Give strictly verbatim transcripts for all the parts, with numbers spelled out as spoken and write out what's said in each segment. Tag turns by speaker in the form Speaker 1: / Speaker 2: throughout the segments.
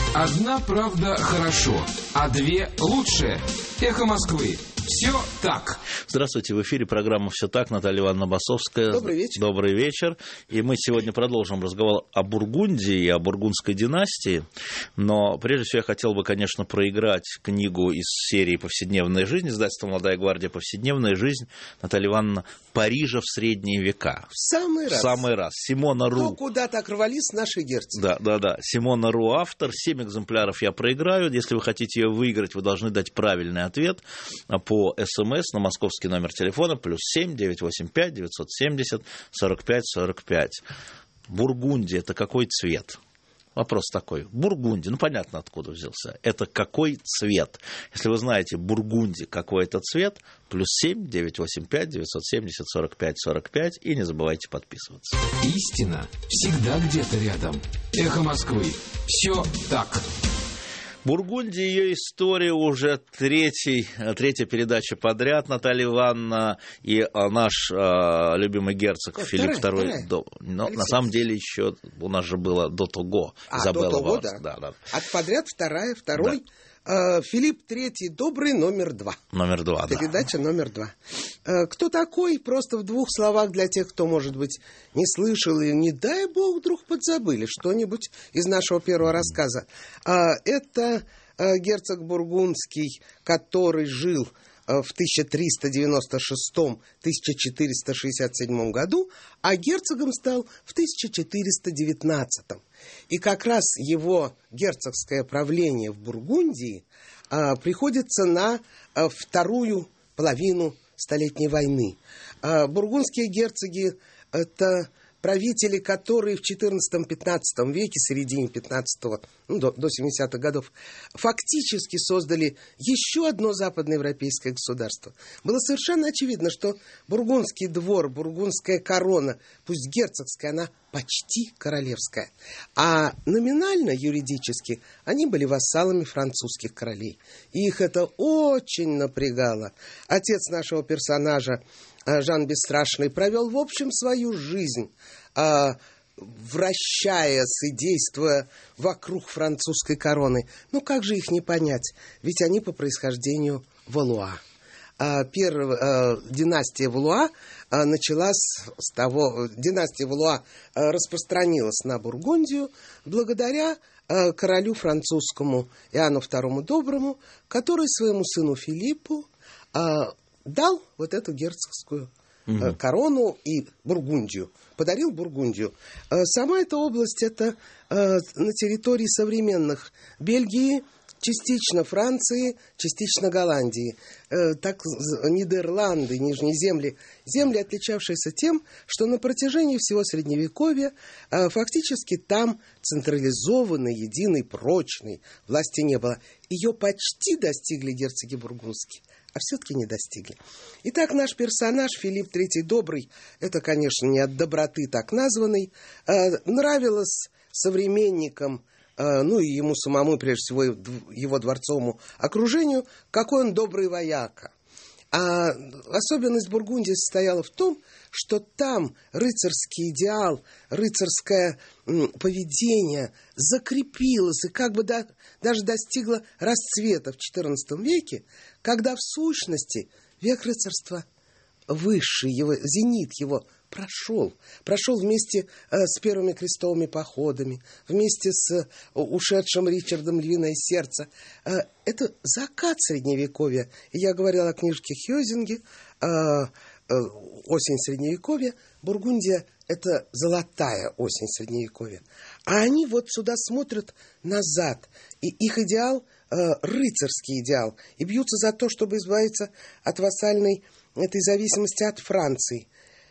Speaker 1: Одна правда хорошо, а две лучше. Эхо Москвы. Все так.
Speaker 2: Здравствуйте, в эфире программа «Все так». Наталья Ивановна Басовская.
Speaker 3: Добрый вечер.
Speaker 2: Добрый вечер. И мы сегодня продолжим разговор о Бургундии и о бургундской династии. Но прежде всего я хотел бы, конечно, проиграть книгу из серии «Повседневная жизнь», издательство «Молодая гвардия. Повседневная жизнь». Наталья Ивановна, «Парижа в средние века».
Speaker 3: В самый раз.
Speaker 2: В самый раз. Симона Ру.
Speaker 3: То, куда так рвались наши герцоги.
Speaker 2: Да, да, да. Симона Ру автор. Семь экземпляров я проиграю. Если вы хотите ее выиграть, вы должны дать правильный ответ по СМС на московский номер телефона плюс семь девятьсот восемьдесят пять девятьсот семьдесят сорок пять сорок пять. Бургундия — это какой цвет? Вопрос такой. Бургундия, ну понятно, откуда взялся. Это какой цвет? Если вы знаете Бургундия, какой это цвет, плюс семь девятьсот восемьдесят пять девятьсот семьдесят сорок пять сорок пять. И не забывайте подписываться.
Speaker 1: Истина всегда где-то рядом. Эхо Москвы. Все так.
Speaker 2: Бургундия, ее история уже третий, третья передача подряд. Наталья Ивановна и наш а, любимый герцог О, Филипп второй. До, но на самом деле еще у нас же было до того.
Speaker 3: А,
Speaker 2: Изабелла
Speaker 3: до того,
Speaker 2: Варс,
Speaker 3: да.
Speaker 2: Да, да.
Speaker 3: От подряд вторая, второй.
Speaker 2: Да.
Speaker 3: Филипп третий добрый, номер два.
Speaker 2: Номер два, да.
Speaker 3: Передача номер два. Кто такой? Просто в двух словах для тех, кто, может быть, не слышал и, не дай бог, вдруг подзабыли что-нибудь из нашего первого рассказа. Это герцог бургундский, который жил в тысяча триста девяносто шестом — тысяча четыреста шестьдесят седьмом году, а герцогом стал в тысяча четыреста девятнадцатом. И как раз его герцогское правление в Бургундии а, приходится на а, вторую половину Столетней войны. А, бургундские герцоги – это правители, которые в четырнадцатом-пятнадцатом веке, середине пятнадцатого, ну, до, до семидесятых годов, фактически создали еще одно западноевропейское государство. Было совершенно очевидно, что бургундский двор, бургундская корона, пусть герцогская, она почти королевская. А номинально, юридически, они были вассалами французских королей. И их это очень напрягало. Отец нашего персонажа, Жан Бесстрашный, провел, в общем, свою жизнь, а, вращаясь и действуя вокруг французской короны. Ну, как же их не понять? Ведь они по происхождению Валуа. А, первая а, династия Валуа а, началась с того... Династия Валуа а, распространилась на Бургундию благодаря а, королю французскому Иоанну второму Доброму, который своему сыну Филиппу а, дал вот эту герцогскую угу. корону и Бургундию, подарил Бургундию. Сама эта область, это на территории современных Бельгии, частично Франции, частично Голландии. Так, Нидерланды, Нижние земли. Земли, отличавшиеся тем, что на протяжении всего Средневековья фактически там централизованной, единой, прочной власти не было. Ее почти достигли герцоги бургундские, а все-таки не достигли. Итак, наш персонаж Филипп третий Добрый, это, конечно, не от доброты так названный, э, нравилось современникам, э, ну и ему самому, прежде всего, его дворцовому окружению, какой он добрый вояка. А особенность Бургундии состояла в том, что там рыцарский идеал, рыцарское м, поведение закрепилось и как бы да, даже достигло расцвета в четырнадцатом веке, когда в сущности век рыцарства высший, его, зенит его прошел. Прошел вместе э, с первыми крестовыми походами, вместе с э, ушедшим Ричардом Львиное сердце. Э, это закат Средневековья. И я говорил о книжке Хёзинге э, э, «Осень Средневековья». Бургундия – это золотая осень Средневековья. А они вот сюда смотрят назад. И их идеал э, – рыцарский идеал. И бьются за то, чтобы избавиться от вассальной этой зависимости от Франции.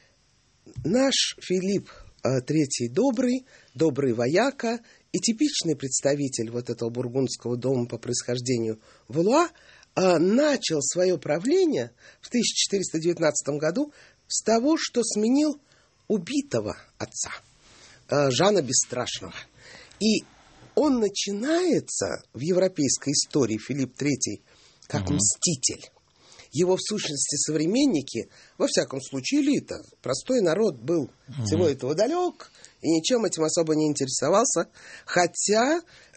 Speaker 3: Наш Филипп третий Добрый, добрый вояка и типичный представитель вот этого бургундского дома по происхождению Валуа начал свое правление в тысяча четыреста девятнадцатом году с того, что сменил убитого отца, Жана Бесстрашного. И он начинается в европейской истории, Филипп третий, как угу. мститель. Его, в сущности, современники, во всяком случае, элита, простой народ был угу. всего этого далек и ничем этим особо не интересовался. Хотя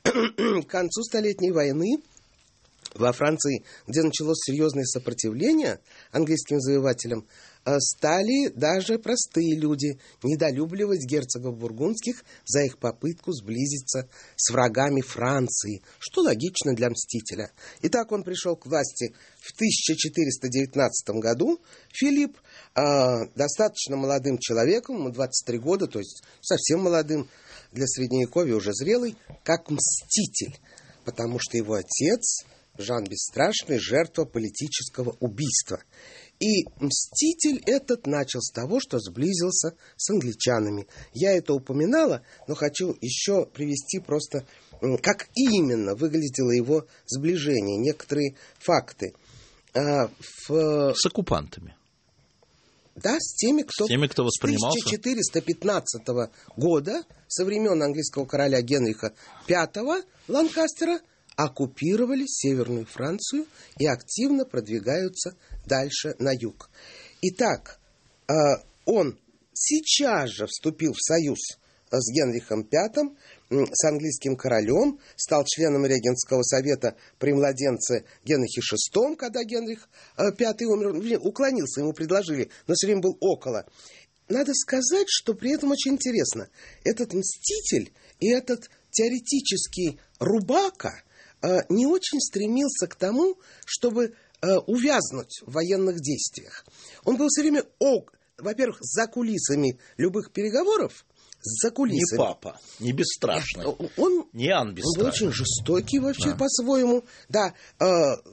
Speaker 3: к концу Столетней войны во Франции, где началось серьезное сопротивление английским завоевателям, стали даже простые люди недолюбливать герцогов бургундских за их попытку сблизиться с врагами Франции, что логично для мстителя. Итак, он пришел к власти в тысяча четыреста девятнадцатом году. Филипп э, достаточно молодым человеком, ему двадцать три года, то есть совсем молодым, для Средневековья уже зрелый, как мститель, потому что его отец Жан Бесстрашный — жертва политического убийства. И мститель этот начал с того, что сблизился с англичанами. Я это упоминала, но хочу еще привести просто, как именно выглядело его сближение, некоторые факты. А, в...
Speaker 2: С оккупантами.
Speaker 3: Да, с теми, кто,
Speaker 2: с теми, кто воспринимался.
Speaker 3: С тысяча четыреста пятнадцатого года, со времен английского короля Генриха Пятого Ланкастера, оккупировали Северную Францию и активно продвигаются дальше на юг. Итак, он сейчас же вступил в союз с Генрихом Пятым, с английским королем, стал членом регентского совета при младенце Генрихе Шестом, когда Генрих Пятый умер, уклонился, ему предложили, но все время был около. Надо сказать, что при этом очень интересно, этот мститель и этот теоретический рубака не очень стремился к тому, чтобы э, увязнуть в военных действиях. Он был все время, о, во-первых, за кулисами любых переговоров, за кулисами.
Speaker 2: Не папа, не бесстрашный,
Speaker 3: он,
Speaker 2: не Ан бесстрашный.
Speaker 3: Он был очень жестокий вообще
Speaker 2: да.
Speaker 3: по-своему. Да, э,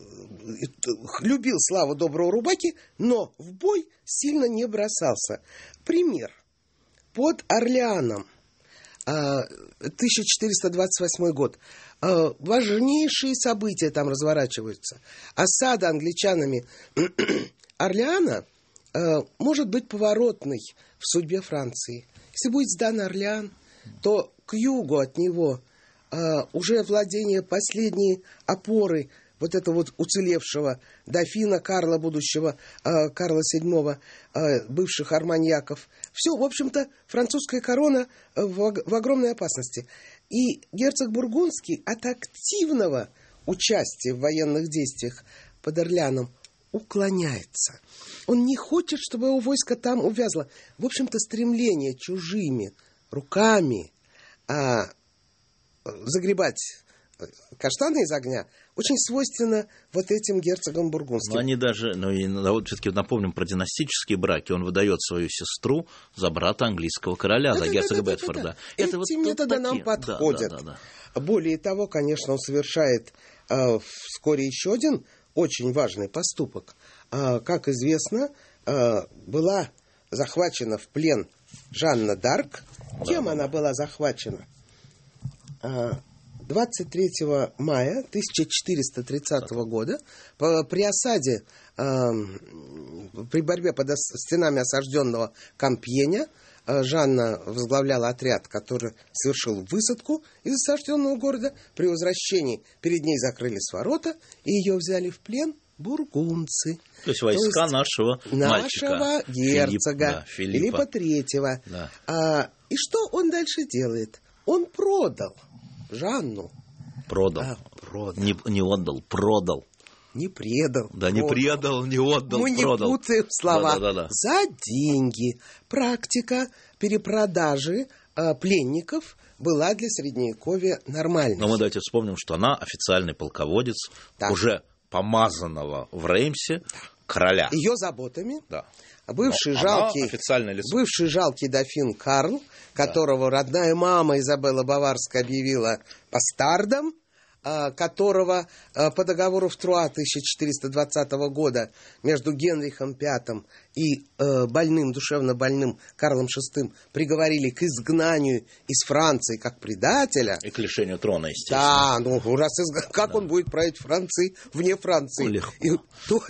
Speaker 3: любил славу доброго рубаки, но в бой сильно не бросался. Пример. Под Орлеаном, тысяча четыреста двадцать восьмой год. Важнейшие события там разворачиваются. Осада англичанами Орлеана может быть поворотной в судьбе Франции. Если будет сдан Орлеан, то к югу от него уже владение последней опоры вот этого вот уцелевшего дофина Карла, будущего э, Карла Седьмого, э, бывших арманьяков. Все, в общем-то, французская корона в, в огромной опасности. И герцог Бургундский от активного участия в военных действиях под Орлеаном уклоняется. Он не хочет, чтобы его войско там увязло. В общем-то, стремление чужими руками э, загребать каштаны из огня очень свойственно вот этим герцогам бургундским.
Speaker 2: Но они даже, ну и вот все-таки напомним про династические браки. Он выдает свою сестру за брата английского короля, да, за да, герцога да, Бетфорда. Да, да, да.
Speaker 3: Это Эти вот методы такие. Нам подходят. Да, да, да, да. Более того, конечно, он совершает э, вскоре еще один очень важный поступок. Э, как известно, э, была захвачена в плен Жанна д'Арк. Да. Кем она была захвачена? Э, двадцать третьего мая тысяча четыреста тридцатого года при осаде, э, при борьбе под стенами осажденного Кампьеня, э, Жанна возглавляла отряд, который совершил высадку из осажденного города. При возвращении перед ней закрылись ворота, и ее взяли в плен бургундцы.
Speaker 2: То есть войска То есть нашего
Speaker 3: мальчика. Нашего герцога
Speaker 2: Филипп, да,
Speaker 3: Филиппа Третьего. Да. А, и что он дальше делает? Он продал Жанну.
Speaker 2: Продал.
Speaker 3: Да, продал.
Speaker 2: Не, не отдал, продал.
Speaker 3: Не предал.
Speaker 2: Да,
Speaker 3: продал.
Speaker 2: не предал, не отдал,
Speaker 3: Мы
Speaker 2: продал.
Speaker 3: не путаем слова.
Speaker 2: Да, да, да, да.
Speaker 3: За деньги. Практика перепродажи э, пленников была для Средневековья нормальной.
Speaker 2: Но мы давайте вспомним, что она официальный полководец, да, уже помазанного в Реймсе, да, короля.
Speaker 3: Ее заботами.
Speaker 2: Да.
Speaker 3: Бывший жалкий, бывший жалкий дофин Карл, которого, да, родная мама Изабелла Баварская объявила бастардом, которого по договору в Труа тысяча четыреста двадцатого года между Генрихом Пятым и больным, душевно больным Карлом Шестым приговорили к изгнанию из Франции как предателя.
Speaker 2: И к лишению трона, естественно.
Speaker 3: Да, ну раз изг... как да. он будет править Францией вне Франции?
Speaker 2: Ну, легко.
Speaker 3: И...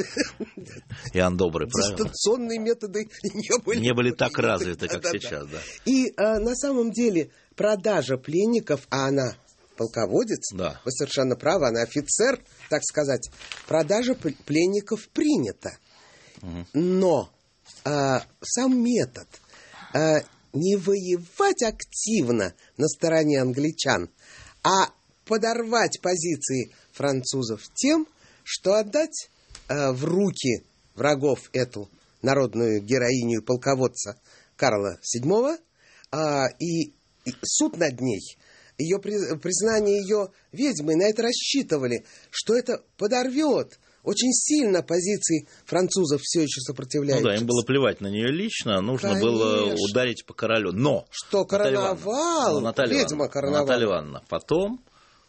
Speaker 2: Иоанн Добрый, правильно?
Speaker 3: Дистанционные методы не были,
Speaker 2: не были так развиты, как да, сейчас. Да. Да.
Speaker 3: И а, на самом деле продажа пленников, а она полководец,
Speaker 2: да,
Speaker 3: вы совершенно правы, она офицер, так сказать, продажа пленников принята. Угу. Но а, сам метод а, не воевать активно на стороне англичан, а подорвать позиции французов тем, что отдать э, в руки врагов эту народную героиню и полководца Карла седьмого, э, и, и суд над ней, ее при, признание ее ведьмой, на это рассчитывали, что это подорвет очень сильно позиции французов, все еще сопротивляющихся.
Speaker 2: Ну да, им было плевать на нее лично, нужно
Speaker 3: Конечно.
Speaker 2: было ударить по королю. Но!
Speaker 3: Что короновал,
Speaker 2: Наталья
Speaker 3: ведьма
Speaker 2: Ивановна,
Speaker 3: короновала.
Speaker 2: Наталья Ивановна, потом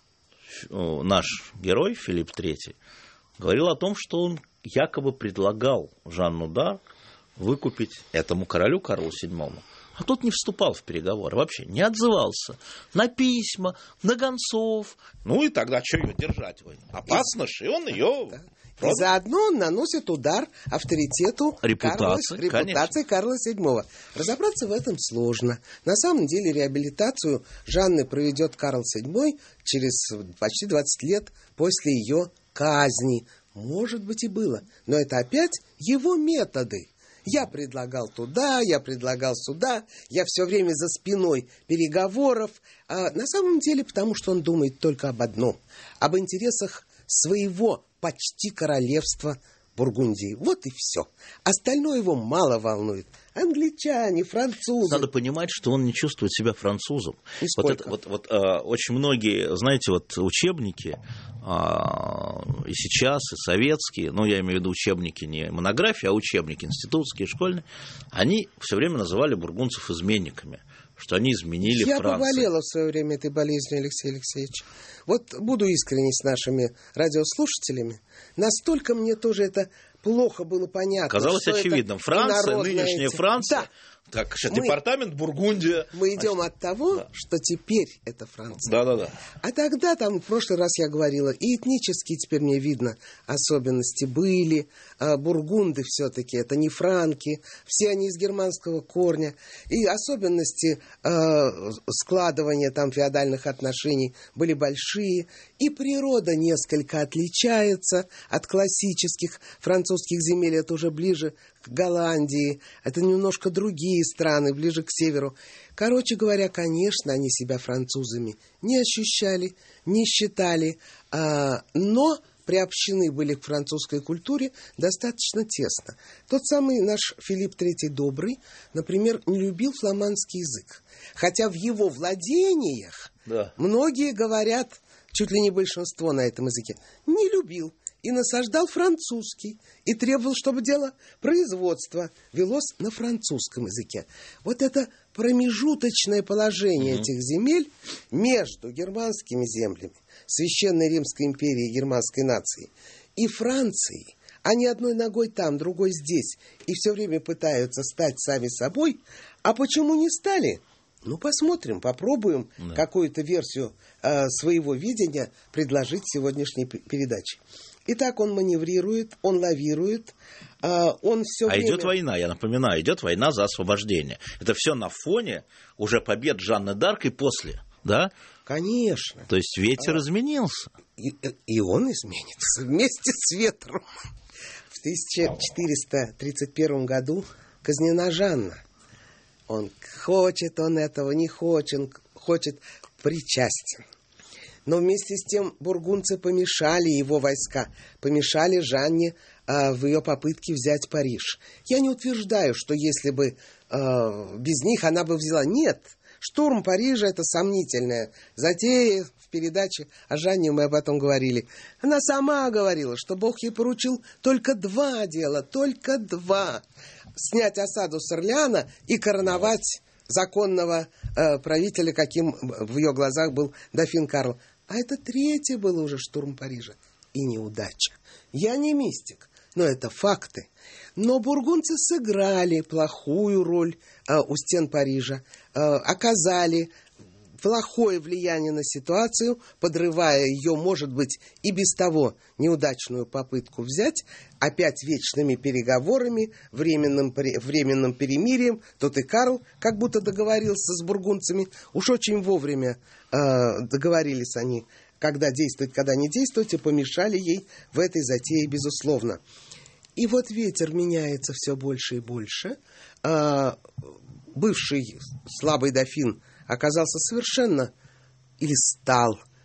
Speaker 2: наш герой Филипп третий говорил о том, что он якобы предлагал Жанну д'Арк выкупить этому королю Карлу седьмому. А тот не вступал в переговоры вообще, не отзывался на письма, на гонцов. Ну и тогда что ее держать? Опасно же, и он ее...
Speaker 3: Да. И заодно он наносит удар авторитету
Speaker 2: репутации,
Speaker 3: Карла, репутации Карла седьмого. Разобраться в этом сложно. На самом деле реабилитацию Жанны проведет Карл седьмой через почти двадцать лет после ее казни. Может быть и было. Но это опять его методы. Я предлагал туда, я предлагал сюда, я все время за спиной переговоров. А на самом деле потому, что он думает только об одном. Об интересах своего почти королевства Бургундии. Вот и все. Остальное его мало волнует. Англичане, французы.
Speaker 2: Надо понимать, что он не чувствует себя французом.
Speaker 3: Нисколько.
Speaker 2: Вот, это, вот, вот а, очень многие, знаете, вот учебники а, и сейчас, и советские, ну, я имею в виду учебники не монографии, а учебники институтские, школьные, они все время называли бургундцев изменниками, что они изменили
Speaker 3: Я
Speaker 2: Францию.
Speaker 3: Я поболела в свое время этой болезнью, Алексей Алексеевич. Вот буду искренне с нашими радиослушателями. Настолько мне тоже это плохо было понятно.
Speaker 2: Казалось очевидным. Франция, нынешняя
Speaker 3: эти...
Speaker 2: Франция,
Speaker 3: да.
Speaker 2: так,
Speaker 3: Мы...
Speaker 2: департамент Бургундия.
Speaker 3: Мы идем
Speaker 2: Значит,
Speaker 3: от того,
Speaker 2: да.
Speaker 3: что теперь это Франция.
Speaker 2: Да-да-да.
Speaker 3: А тогда, там, в прошлый раз я говорила, и этнические теперь мне видно особенности были. А бургунды все-таки, это не франки, все они из германского корня. И особенности э, складывания там феодальных отношений были большие. И природа несколько отличается от классических французских земель. Это уже ближе к Голландии. Это немножко другие страны, ближе к северу. Короче говоря, конечно, они себя французами не ощущали, не считали, а, но приобщены были к французской культуре достаточно тесно. Тот самый наш Филипп третий Добрый, например, не любил фламандский язык. Хотя в его владениях
Speaker 2: да.
Speaker 3: многие говорят, чуть ли не большинство на этом языке, не любил. И насаждал французский, и требовал, чтобы дело производства велось на французском языке. Вот это промежуточное положение mm-hmm. этих земель между германскими землями, Священной Римской империей и германской нацией, и Францией. Они одной ногой там, другой здесь, и все время пытаются стать сами собой. А почему не стали? Ну, посмотрим, попробуем да. какую-то версию э, своего видения предложить в сегодняшней п- передаче. Итак, он маневрирует, он лавирует, э, он все
Speaker 2: а
Speaker 3: время...
Speaker 2: идет война, я напоминаю, идет война за освобождение. Это все на фоне уже побед Жанны д'Арк и после, да?
Speaker 3: Конечно.
Speaker 2: То есть ветер а, изменился.
Speaker 3: И, и он изменится вместе с ветром. В тысяча четыреста тридцать первом году казнена Жанна. Он хочет, он этого не хочет, хочет причастен. Но вместе с тем бургундцы помешали его войска, помешали Жанне э, в ее попытке взять Париж. Я не утверждаю, что если бы э, без них она бы взяла. Нет, штурм Парижа — это сомнительная затея. В передаче о Жанне мы об этом говорили. Она сама говорила, что Бог ей поручил только два дела, только два. Снять осаду с Орлеана и короновать законного э, правителя, каким в ее глазах был дофин Карл. А это третий был уже штурм Парижа. И неудача. Я не мистик, но это факты. Но бургундцы сыграли плохую роль э, у стен Парижа, э, оказали плохое влияние на ситуацию, подрывая ее, может быть, и без того неудачную попытку взять, опять вечными переговорами, временным, временным перемирием. Тут и Карл как будто договорился с бургундцами. Уж очень вовремя э, договорились они, когда действовать, когда не действовать, и помешали ей в этой затее, безусловно. И вот ветер меняется все больше и больше. Э, бывший слабый дофин оказался совершенно или стал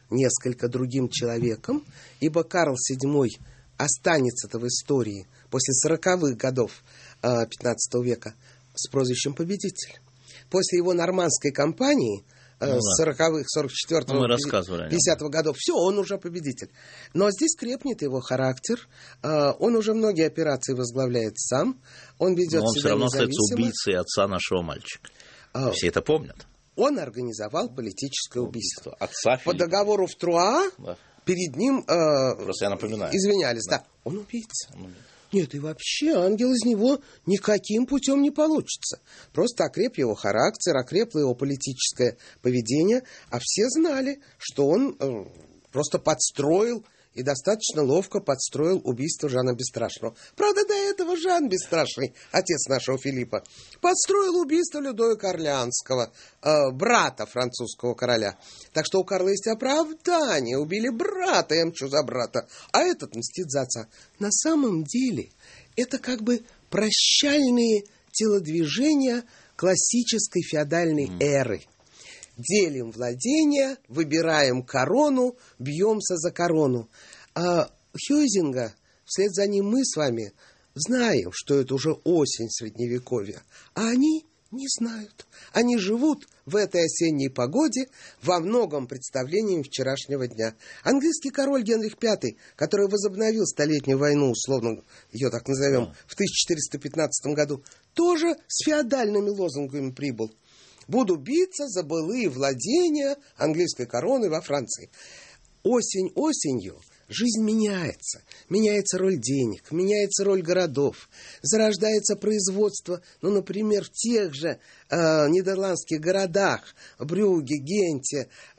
Speaker 3: несколько другим человеком, ибо Карл седьмой останется-то в истории после сороковых годов пятнадцатого века с прозвищем «Победитель». После его нормандской кампании ну, с сороковых, сорок четвёртого, пятидесятого годов, все, он уже победитель. Но здесь крепнет его характер, он уже многие операции возглавляет сам, он ведет
Speaker 2: Но он
Speaker 3: себя
Speaker 2: все равно
Speaker 3: независимо.
Speaker 2: остается убийцей отца нашего мальчика. А, все это помнят.
Speaker 3: Он организовал политическое убийство.
Speaker 2: убийство. Отца
Speaker 3: По договору в Труа да. перед ним
Speaker 2: Просто я напоминаю.
Speaker 3: извинялись. Да. Да. Он убийца. Он убийца. Нет, и вообще ангел из него никаким путем не получится. Просто окреп его характер, окрепло его политическое поведение, а все знали, что он э, просто подстроил и достаточно ловко подстроил убийство Жана Бесстрашного. Правда, до этого Жан Бесстрашный, отец нашего Филиппа, подстроил убийство Людовика Орлеанского, э, брата французского короля. Так что у Карла есть оправдание. Убили брата, я мчу за брата, а этот мстит за отца. На самом деле, это как бы прощальные телодвижения классической феодальной mm. эры. Делим владения, выбираем корону, бьемся за корону. А Хёйзинга, вслед за ним мы с вами знаем, что это уже осень Средневековья. А они не знают. Они живут в этой осенней погоде во многом представлением вчерашнего дня. Английский король Генрих Пятый, который возобновил Столетнюю войну, условно ее так назовем, в тысяча четыреста пятнадцатом году, тоже с феодальными лозунгами прибыл. Буду биться за былые владения английской короны во Франции. Осень осенью жизнь меняется. Меняется роль денег, меняется роль городов. Зарождается производство, ну, например, в тех же э, нидерландских городах, Брюгге, Генте, э,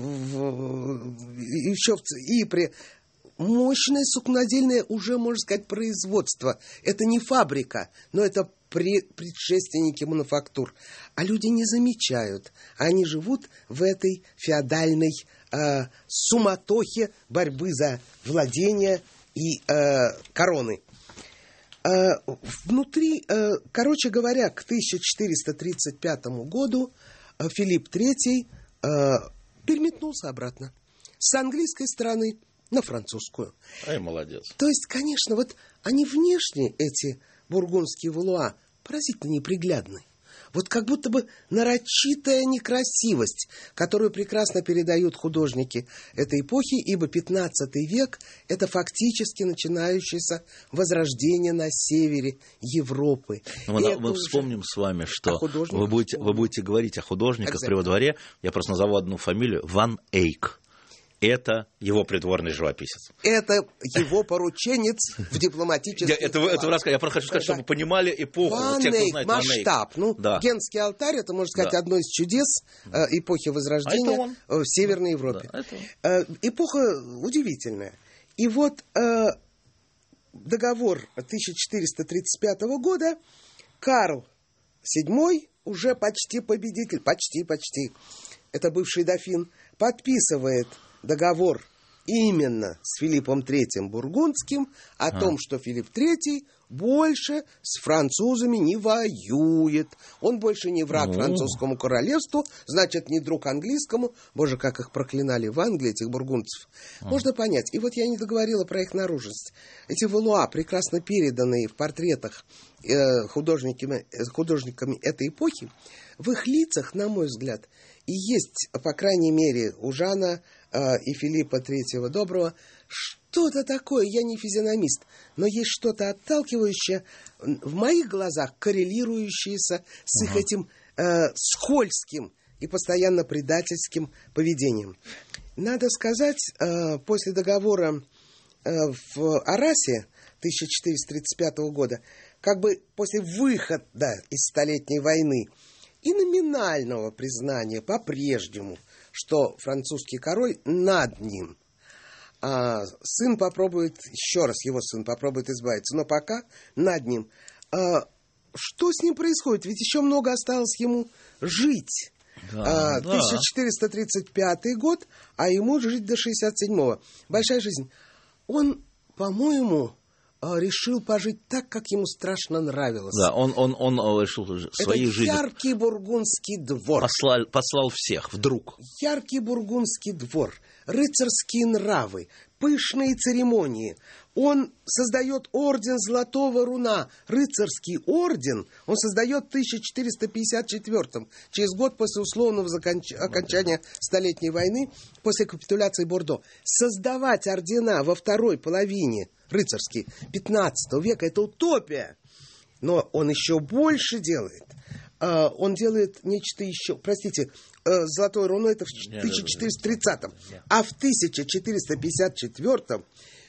Speaker 3: в, еще в Ипре. Мощное сукнодельное уже, можно сказать, производство. Это не фабрика, но это предшественники мануфактур. А люди не замечают. Они живут в этой феодальной э, суматохе борьбы за владение и э, короны. Э, внутри, э, короче говоря, к тысяча четыреста тридцать пятому году э, Филипп Третий э, переметнулся обратно с английской стороны на французскую.
Speaker 2: Ай, молодец.
Speaker 3: То есть, конечно, вот они внешне, эти бургундские валуа, поразительно неприглядны. Вот как будто бы нарочитая некрасивость, которую прекрасно передают художники этой эпохи, ибо пятнадцатый век – это фактически начинающееся возрождение на севере Европы.
Speaker 2: Мы, мы вспомним с вами, что вы будете, вы будете говорить о художниках при во дворе. Я просто назову одну фамилию – Ван Эйк. Это его придворный живописец.
Speaker 3: Это его порученец в дипломатических
Speaker 2: я, это, это рассказ, я просто хочу сказать, чтобы вы понимали эпоху.
Speaker 3: Ван
Speaker 2: тех,
Speaker 3: Эйк,
Speaker 2: знает,
Speaker 3: масштаб. Ну,
Speaker 2: да.
Speaker 3: Генский алтарь, это, можно сказать, да. одно из чудес э, эпохи Возрождения а в Северной Европе. Да, э, эпоха удивительная. И вот э, договор тысяча четыреста тридцать пятого года, Карл седьмой, уже почти победитель, почти-почти, это бывший дофин, подписывает договор именно с Филиппом Третьим Бургундским о а. том, что Филипп Третий больше с французами не воюет. Он больше не враг ну. французскому королевству, значит, не друг английскому. Боже, как их проклинали в Англии, этих бургундцев. А. Можно понять. И вот я не договорила про их наружность. Эти валуа, прекрасно переданные в портретах э, художниками, э, художниками этой эпохи, в их лицах, на мой взгляд, и есть, по крайней мере, у Жана э, и Филиппа Третьего Доброго что-то такое, я не физиономист, но есть что-то отталкивающее, в моих глазах коррелирующееся с их uh-huh. этим э, скользким и постоянно предательским поведением. Надо сказать, э, после договора э, в Арасе тысяча четыреста тридцать пятого года, как бы после выхода из Столетней войны, и номинального признания по-прежнему, что французский король над ним. А сын попробует, еще раз его сын попробует избавиться, но пока над ним. А что с ним происходит? Ведь еще много осталось ему жить. Да, а, да. тысяча четыреста тридцать пятый год, а ему жить до шестьдесят седьмого. Большая жизнь. Он, по-моему, решил пожить так, как ему страшно нравилось.
Speaker 2: Да, он, он, он решил своей жизнью...
Speaker 3: Это яркий бургундский двор.
Speaker 2: Послал, послал всех вдруг.
Speaker 3: Яркий бургундский двор, рыцарские нравы, пышные церемонии. Он создает орден Золотого Руна, рыцарский орден. Он создает в тысяча четыреста пятьдесят четвёртом, через год после условного законч... окончания Столетней войны, после капитуляции Бордо. Создавать ордена во второй половине рыцарские пятнадцатого века – это утопия. Но он еще больше делает. Он делает нечто еще... Простите, Золотое Руно – это в тысяча четыреста тридцатом. А в тысяча четыреста пятьдесят четвёртом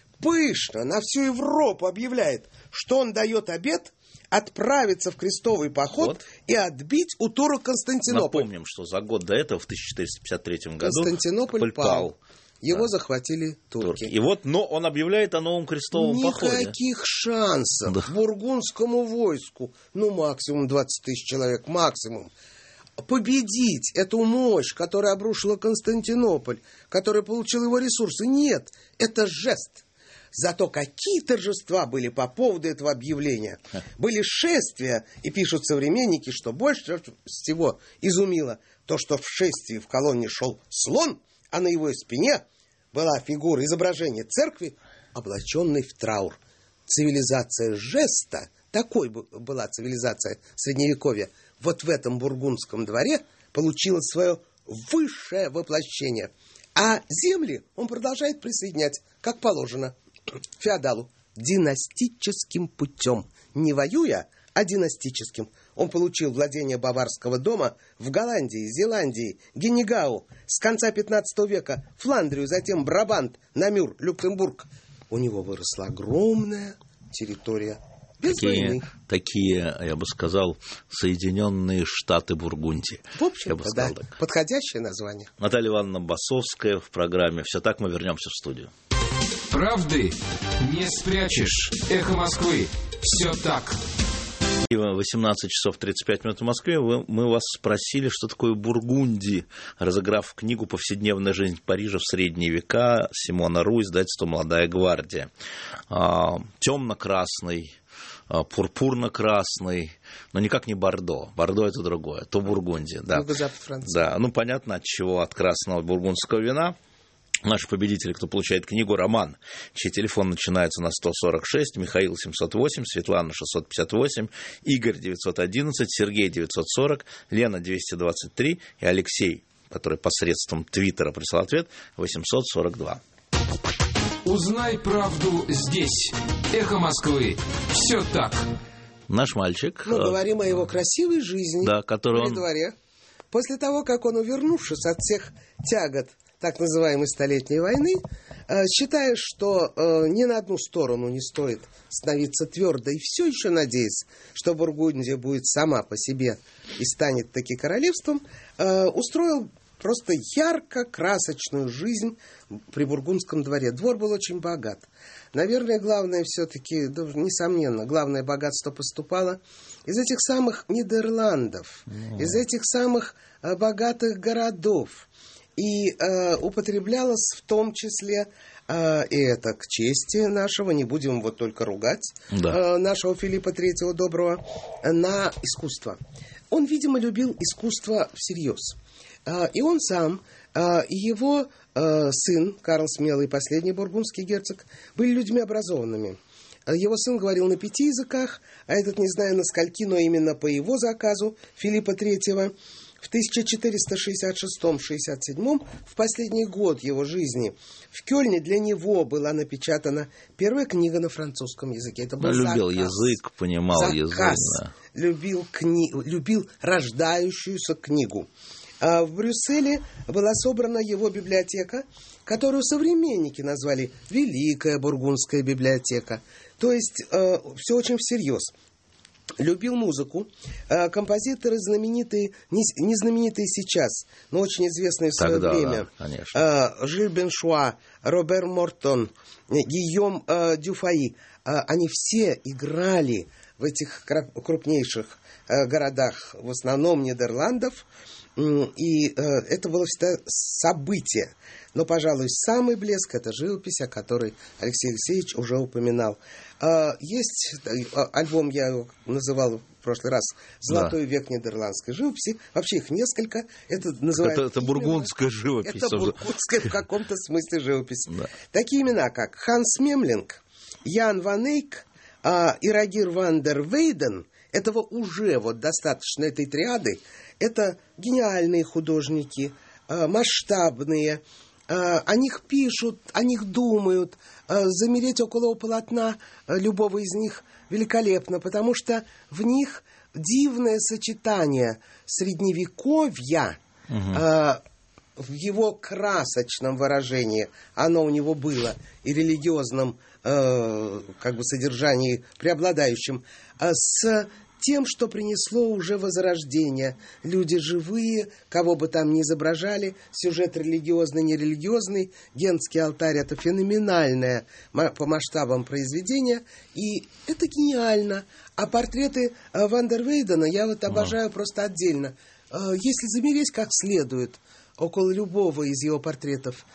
Speaker 3: пышно на всю Европу объявляет, что он дает обет отправиться в крестовый поход вот. И отбить у турок Константинополь.
Speaker 2: Напомним, что за год до этого, в тысяча четыреста пятьдесят третьем году,
Speaker 3: Константинополь пал. пал. Его да. захватили турки. турки.
Speaker 2: И вот, но он объявляет о новом крестовом
Speaker 3: Никаких
Speaker 2: походе.
Speaker 3: Никаких шансов да. бургундскому войску, ну максимум двадцать тысяч человек, максимум, победить эту мощь, которая обрушила Константинополь, которая получила его ресурсы. Нет, это жест. Зато какие торжества были по поводу этого объявления. Были шествия, и пишут современники, что больше всего изумило то, что в шествии в колонне шел слон, а на его спине была фигура, изображение церкви, облаченной в траур. Цивилизация жеста, такой была цивилизация Средневековья, вот в этом бургундском дворе получила свое высшее воплощение. А земли он продолжает присоединять, как положено, феодалу, династическим путем. Не воюя, а династическим. Он получил владение Баварского дома в Голландии, Зеландии, Генегау, с конца пятнадцатого века Фландрию, затем Брабант, Намюр, Люксембург. У него выросла огромная территория без
Speaker 2: такие,
Speaker 3: войны.
Speaker 2: Такие, я бы сказал, Соединенные Штаты Бургундии.
Speaker 3: В общем, да, так. Подходящее название.
Speaker 2: Наталья Ивановна Басовская в программе «Все так», мы вернемся в студию.
Speaker 1: Правды не спрячешь. Эхо Москвы. Все так.
Speaker 2: восемнадцать часов тридцать пять минут в Москве. Мы вас спросили, что такое Бургундия, разыграв книгу «Повседневная жизнь Парижа в средние века» Симона Ру, издательство «Молодая гвардия». Темно-красный, пурпурно-красный, но никак не Бордо. Бордо – это другое, то Бургундия. Да.
Speaker 3: Юго-запад Франции.
Speaker 2: Да, ну понятно, от чего, от красного бургундского вина. Наши победители, кто получает книгу, Роман, чей телефон начинается на сто сорок шесть, Михаил семьсот восемь, Светлана шестьсот пятьдесят восемь, Игорь девятьсот одиннадцать, Сергей девятьсот сорок, Лена двести двадцать три и Алексей, который посредством Твиттера прислал ответ, восемьсот сорок два.
Speaker 1: Узнай правду здесь. Эхо Москвы. Все так.
Speaker 2: Наш мальчик.
Speaker 3: Мы говорим о его красивой жизни,
Speaker 2: да, который
Speaker 3: при
Speaker 2: он...
Speaker 3: дворе. После того, как он, увернувшись от всех тягот так называемой Столетней войны, считая, что ни на одну сторону не стоит становиться твердо, и все еще надеясь, что Бургундия будет сама по себе и станет таки королевством, устроил просто ярко-красочную жизнь при бургундском дворе. Двор был очень богат. Наверное, главное все-таки, да, несомненно, главное богатство поступало из этих самых Нидерландов, mm. из этих самых богатых городов. И э, употреблялось в том числе, э, и это к чести нашего, не будем вот только ругать, да. э, нашего Филиппа третьего Доброго, э, на искусство. Он, видимо, любил искусство всерьез. Э, и он сам, э, и его э, сын, Карл Смелый, последний бургундский герцог, были людьми образованными. Его сын говорил на пяти языках, а этот, не знаю на скольки, но именно по его заказу Филиппа третьего, в тысяча четыреста шестьдесят шестом — шестьдесят седьмом, в последний год его жизни, в Кёльне для него была напечатана первая книга на французском языке. Это был
Speaker 2: любил
Speaker 3: заказ.
Speaker 2: язык, понимал
Speaker 3: заказ.
Speaker 2: язык. Да.
Speaker 3: Любил, кни... любил рождающуюся книгу. А в Брюсселе была собрана его библиотека, которую современники назвали «Великая бургундская библиотека». То есть э, все очень всерьез. Любил музыку. Композиторы знаменитые, не, не знаменитые сейчас, но очень известные в свое
Speaker 2: Тогда,
Speaker 3: время.
Speaker 2: Да, конечно.
Speaker 3: Жиль Беншуа, Робер Мортон, Гийом Дюфаи. Они все играли в этих крупнейших городах, в основном Нидерландов, И э, это было всегда событие. Но, пожалуй, самый блеск — это живопись, о которой Алексей Алексеевич уже упоминал. Э, есть э, альбом, я его называл в прошлый раз, «Золотой да. век нидерландской живописи». Вообще их несколько. Это называется...
Speaker 2: Это, это бургундская живопись.
Speaker 3: Это бургундская в каком-то смысле живопись.
Speaker 2: Да.
Speaker 3: Такие имена, как Ханс Мемлинг, Ян Ван Эйк э, и Рагир ван дер Вейден, этого уже вот достаточно, этой триады. Это гениальные художники, э, масштабные, э, о них пишут, о них думают. Э, замереть около полотна э, любого из них великолепно, потому что в них дивное сочетание средневековья, угу. э, в его красочном выражении, оно у него было, и религиозном э, как бы содержании преобладающем, э, с тем, что принесло уже возрождение. Люди живые, кого бы там ни изображали, сюжет религиозный, нерелигиозный, Гентский алтарь — это феноменальное по масштабам произведение, и это гениально. А портреты Ван дер Вейдена я вот обожаю просто отдельно. Если замереть как следует около любого из его портретов,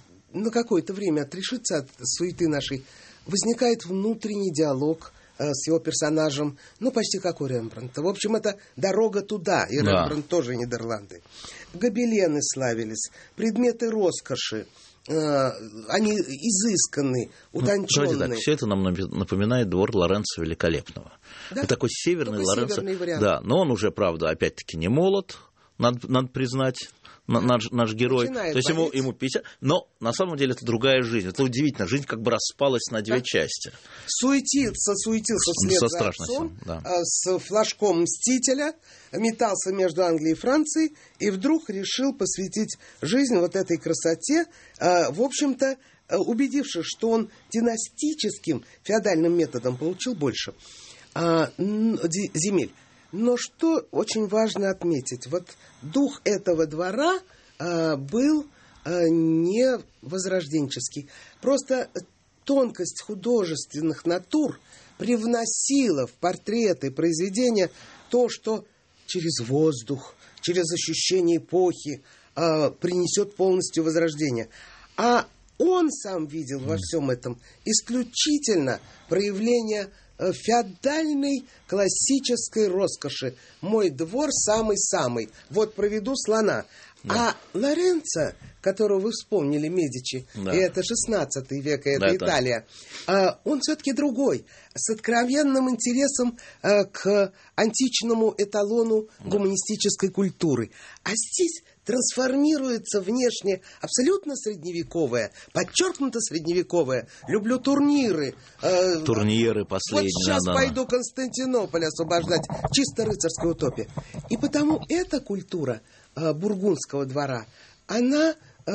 Speaker 3: на какое-то время отрешиться от суеты нашей, возникает внутренний диалог с его персонажем, ну, почти как у Рембрандта. В общем, это дорога туда, и да. Рембрандт тоже Нидерланды. Гобелены славились, предметы роскоши, э, они изысканны, утонченные.
Speaker 2: Ну, так, все это нам напоминает двор Лоренцо Великолепного. Да? Такой северный Только Лоренцо.
Speaker 3: Северный вариант.
Speaker 2: Да, но он уже, правда, опять-таки не молод, надо, надо признать. Наш, наш герой,
Speaker 3: Начинает
Speaker 2: то есть ему, ему пятьдесят, но на самом деле это другая жизнь. Это удивительно, жизнь как бы распалась на две да. части.
Speaker 3: Суетился, суетился вслед
Speaker 2: Со
Speaker 3: за отцом,
Speaker 2: да.
Speaker 3: с флажком Мстителя, метался между Англией и Францией, и вдруг решил посвятить жизнь вот этой красоте, в общем-то, убедившись, что он династическим феодальным методом получил больше земель. Но что очень важно отметить, вот дух этого двора э, был э, не возрожденческий. Просто тонкость художественных натур привносила в портреты, произведения то, что через воздух, через ощущение эпохи э, принесет полностью возрождение. А он сам видел во всем этом исключительно проявление феодальной классической роскоши. Мой двор самый-самый. Вот проведу слона. Да. А Лоренцо, которого вы вспомнили, Медичи, да. и это шестнадцатый век, и это да, Италия, это... он все-таки другой. С откровенным интересом к античному эталону да. гуманистической культуры. А здесь трансформируется внешне абсолютно средневековое, подчеркнуто средневековое. Люблю турниры. Э,
Speaker 2: Турниры последние.
Speaker 3: Вот сейчас
Speaker 2: да,
Speaker 3: пойду
Speaker 2: да.
Speaker 3: Константинополь освобождать. Чисто рыцарская утопия. И потому эта культура э, бургундского двора, она э,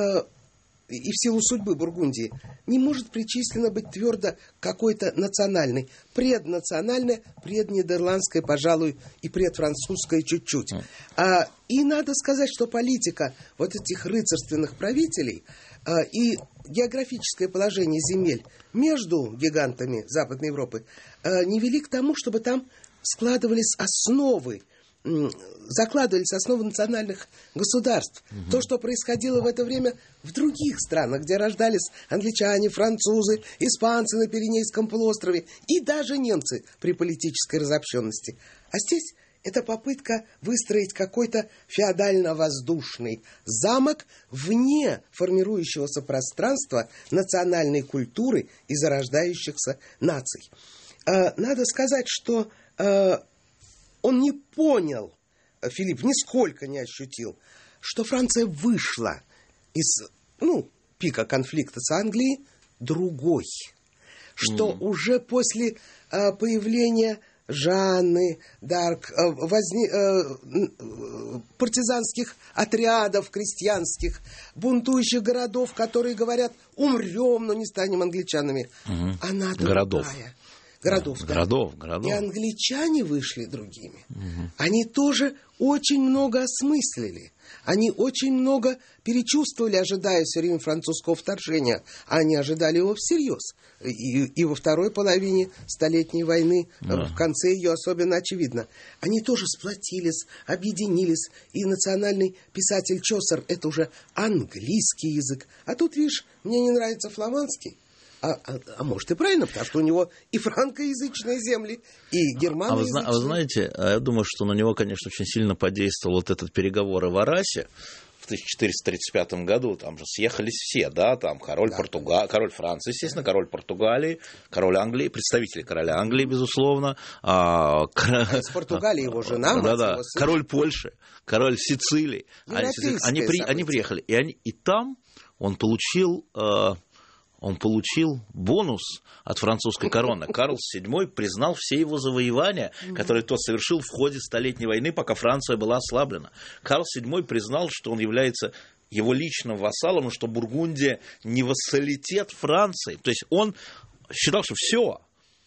Speaker 3: и в силу судьбы Бургундии не может причислена быть твердо какой-то национальной. Преднациональная, преднидерландская, пожалуй, и предфранцузская чуть-чуть. Mm. А, и надо сказать, что политика вот этих рыцарственных правителей а, и географическое положение земель между гигантами Западной Европы а, не вели к тому, чтобы там складывались основы, закладывались основы национальных государств. Угу. То, что происходило в это время в других странах, где рождались англичане, французы, испанцы на Пиренейском полуострове и даже немцы при политической разобщенности. А здесь это попытка выстроить какой-то феодально-воздушный замок вне формирующегося пространства национальной культуры и зарождающихся наций. Надо сказать, что он не понял, Филипп нисколько не ощутил, что Франция вышла из, ну, пика конфликта с Англией другой. Что mm. уже после э, появления Жанны д'Арк, э, возни, э, партизанских отрядов крестьянских, бунтующих городов, которые говорят, умрем, но не станем англичанами. Mm-hmm. Она другая.
Speaker 2: Городов.
Speaker 3: городов.
Speaker 2: Да,
Speaker 3: да.
Speaker 2: Городов, городов.
Speaker 3: И англичане вышли другими. Угу. Они тоже очень много осмыслили. Они очень много перечувствовали, ожидая все время французского вторжения. А они ожидали его всерьез. И, и во второй половине Столетней войны, да. в конце ее особенно очевидно. Они тоже сплотились, объединились. И национальный писатель Чосер — это уже английский язык. А тут, видишь, мне не нравится фламандский. А, а, а может и правильно, потому что у него и франкоязычные земли, и германоязычные.
Speaker 2: А вы, а вы знаете, я думаю, что на него, конечно, очень сильно подействовал вот этот переговор в Арасе в тысяча четыреста тридцать пятом году. Там же съехались все, да, там король, да. Португа... король Франции, естественно, да. король Португалии, король Англии, представители короля Англии, безусловно. А...
Speaker 3: А из Португалии его жена,
Speaker 2: да, да. Король Польши, король Сицилии. Они, они, при... они приехали. И, они... и там он получил... Он получил бонус от французской короны. Карл седьмой признал все его завоевания, которые тот совершил в ходе Столетней войны, пока Франция была ослаблена. Карл седьмой признал, что он является его личным вассалом, и что Бургундия не вассалитет Франции. То есть он считал, что все.